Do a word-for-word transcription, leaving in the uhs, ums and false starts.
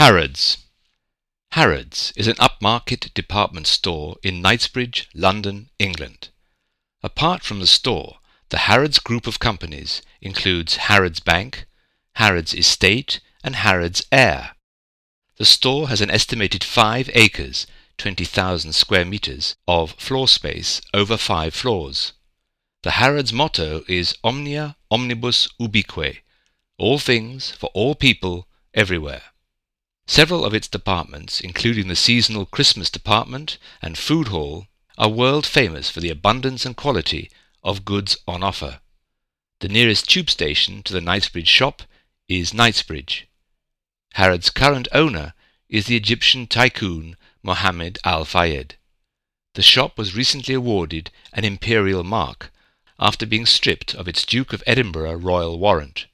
Harrods. Harrods is an upmarket department store in Knightsbridge, London, England. Apart from the store, the Harrods group of companies includes Harrods Bank, Harrods Estate and Harrods Air. The store has an estimated five acres, twenty thousand square meters, of floor space over five floors. The Harrods motto is Omnia Omnibus Ubique, all things for all people everywhere. Several of its departments, including the seasonal Christmas department and food hall, are world famous for the abundance and quality of goods on offer. The nearest tube station to the Knightsbridge shop is Knightsbridge. Harrods' current owner is the Egyptian tycoon Mohammed Al Fayed. The shop was recently awarded an imperial mark after being stripped of its Duke of Edinburgh royal warrant.